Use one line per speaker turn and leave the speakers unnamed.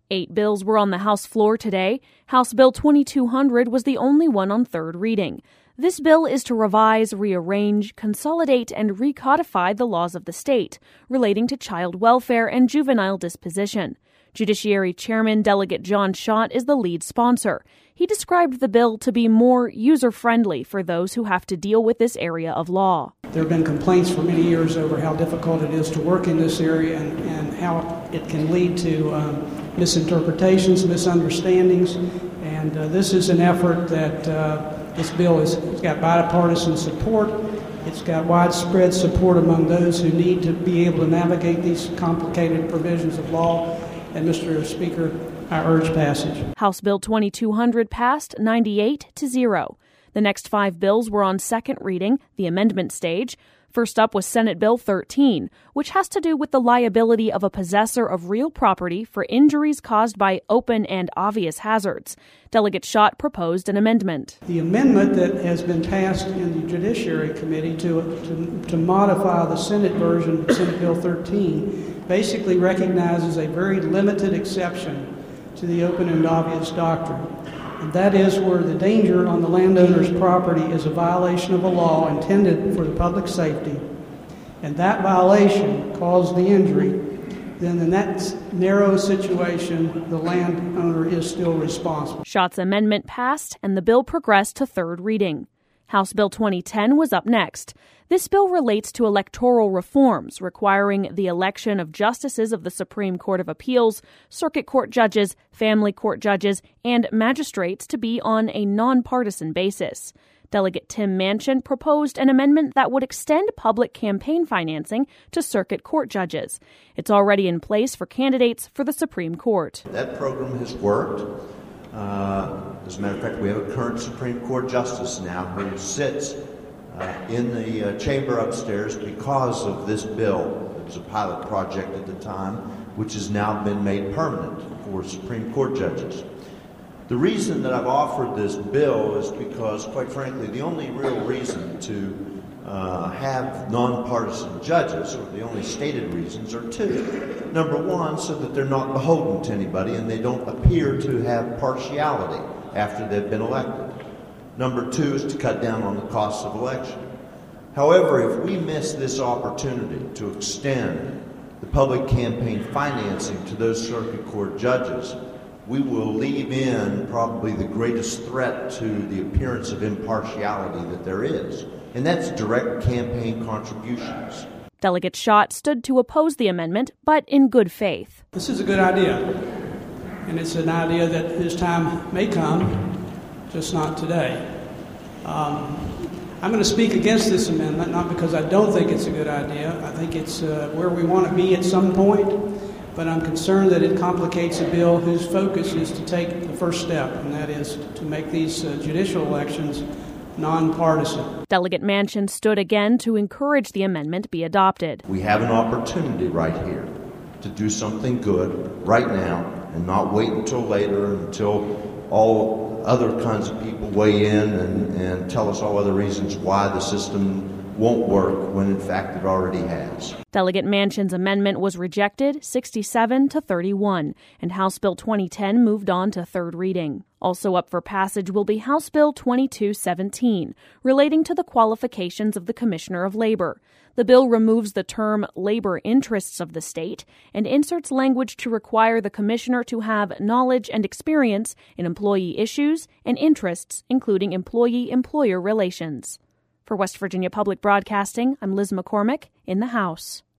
8 bills were on the House floor today. House Bill 2200 was the only one on third reading. This bill is to revise, rearrange, consolidate, and recodify the laws of the state relating to child welfare and juvenile disposition. Judiciary Chairman Delegate John Schott is the lead sponsor. He described the bill to be more user-friendly for those who have to deal with this area of law.
There have been complaints for many years over how difficult it is to work in this area and how it can lead to misinterpretations, misunderstandings. And this is an effort that this bill has got bipartisan support. It's got widespread support among those who need to be able to navigate these complicated provisions of law. And Mr. Speaker, I urge passage.
House Bill 2200 passed 98-0. The next 5 bills were on second reading, the amendment stage. First up was Senate Bill 13, which has to do with the liability of a possessor of real property for injuries caused by open and obvious hazards. Delegate Schott proposed an amendment.
The amendment that has been passed in the Judiciary Committee to modify the Senate version, Senate Bill 13, basically recognizes a very limited exception to the open and obvious doctrine. And that is where the danger on the landowner's property is a violation of a law intended for the public safety, and that violation caused the injury, then in that narrow situation, the landowner is still responsible.
Schott's amendment passed, and the bill progressed to third reading. House Bill 2010 was up next. This bill relates to electoral reforms requiring the election of justices of the Supreme Court of Appeals, circuit court judges, family court judges, and magistrates to be on a nonpartisan basis. Delegate Tim Manchin proposed an amendment that would extend public campaign financing to circuit court judges. It's already in place for candidates for the Supreme Court.
That program has worked. As a matter of fact, we have a current Supreme Court justice now who sits in the chamber upstairs because of this bill. It was a pilot project at the time, which has now been made permanent for Supreme Court judges. The reason that I've offered this bill is because, quite frankly, the only real reason to have nonpartisan judges, or the only stated reasons, are two. Number one, so that they're not beholden to anybody and they don't appear to have partiality after they've been elected. Number two is to cut down on the costs of election. However, if we miss this opportunity to extend the public campaign financing to those circuit court judges, we will leave in probably the greatest threat to the appearance of impartiality that there is, and that's direct campaign contributions.
Delegate Schott stood to oppose the amendment, but in good faith.
This is a good idea, and it's an idea that his time may come, just not today. I'm going to speak against this amendment, not because I don't think it's a good idea. I think it's where we want to be at some point. But I'm concerned that it complicates a bill whose focus is to take the first step, and that is to make these judicial elections nonpartisan.
Delegate Manchin stood again to encourage the amendment be adopted.
We have an opportunity right here to do something good right now and not wait until later, until all other kinds of people weigh in and tell us all other reasons why the system won't work when in fact it already has.
Delegate Manchin's amendment was rejected 67-31, and House Bill 2010 moved on to third reading. Also up for passage will be House Bill 2217, relating to the qualifications of the Commissioner of Labor. The bill removes the term labor interests of the state and inserts language to require the commissioner to have knowledge and experience in employee issues and interests, including employee-employer relations. For West Virginia Public Broadcasting, I'm Liz McCormick in the House.